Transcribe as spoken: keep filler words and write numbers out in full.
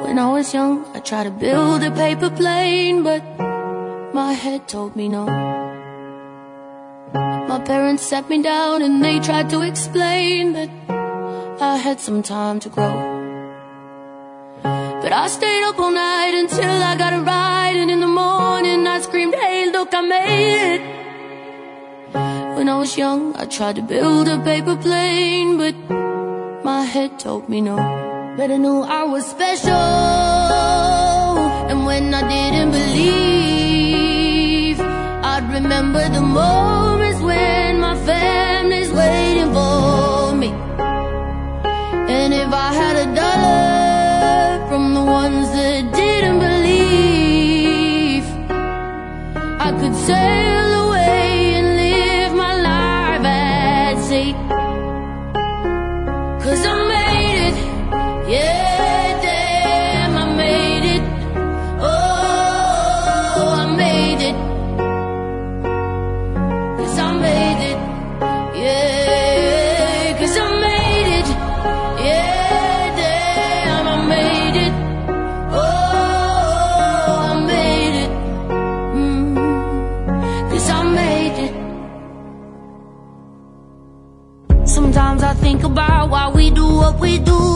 When I was young, I tried to build a paper plane, but my head told me no. My parents sat me down and they tried to explain that I had some time to grow. But I stayed up all night until I got it right, and in the morning I screamed, hey look, I made it. When I was young, I tried to build a paper plane, but my head told me no. But I knew I was special, and when I didn't believe, I'd remember the moments when my family's waiting for me. And if I had a dollar from the ones that didn't believe, I could sail away and live my life at sea. 'Cause I made it, yeah, damn, I made it. Oh, I made it. 'Cause I made it, yeah. 'Cause I made it, yeah, damn, I made it. Oh, I made it, mm. 'Cause I made it. Sometimes I think about why we do what we do.